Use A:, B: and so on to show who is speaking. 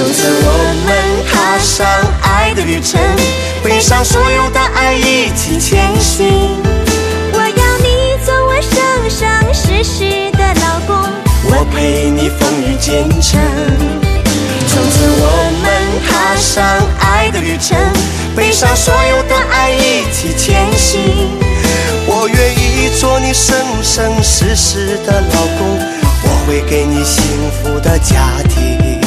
A: 此我们踏上爱的旅程，背上所有的爱一起前行。
B: 我要你做我生生世世的老公，
A: 我陪你风雨兼程。从此我们踏上爱的旅程，背上所有的爱一起前行。我愿意做你生生世世的老公，我会给你幸福的家庭。